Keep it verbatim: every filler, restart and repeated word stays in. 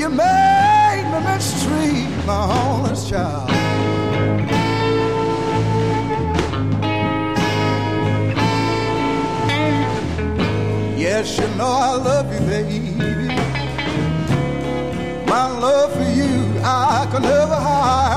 You made me mistreat my honest child. Yes, you know I love you, baby. My love for you I can never hide.